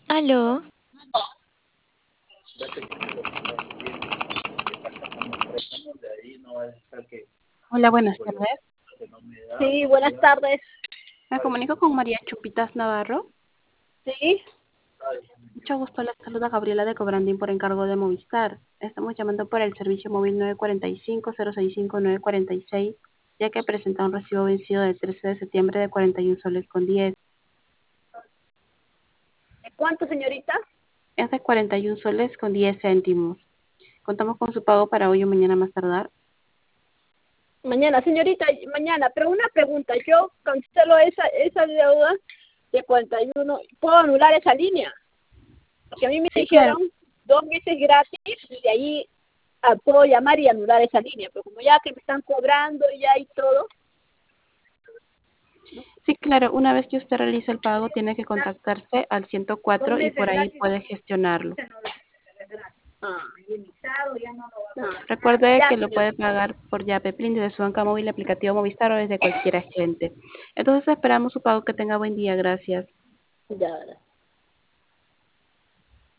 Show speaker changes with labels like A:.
A: Aló,
B: Hola, buenas tardes.
C: Sí, buenas tardes.
B: Me comunico con María Chupitas Navarro.
C: Sí,
B: Mucho gusto, les saluda Gabriela de Cobrandín por encargo de Movistar. Estamos llamando por el servicio móvil 945-065-946, ya que presenta un recibo vencido del 13 de septiembre de 41 soles con 10.
C: ¿cuánto, señorita?
B: Es de 41 soles con 10 céntimos. Contamos con su pago para hoy o mañana más tardar.
C: Mañana, señorita, mañana. Pero una pregunta, yo cancelo esa deuda de 41. ¿Puedo anular esa línea? Porque a mí me
B: Sí, claro.
C: dijeron 2 meses gratis y de ahí puedo llamar y anular esa línea. Pero como ya que me están cobrando ya y todo.
B: Sí, claro. Una vez que usted realice el pago, tiene que contactarse al 104 y por ahí puede gestionarlo.
C: Ah,
B: Recuerde
C: ya,
B: que lo puede pagar por Yape Plin desde su banca móvil, aplicativo Movistar o desde cualquier agente. Entonces esperamos su pago. Que tenga buen día. Gracias.
C: ya.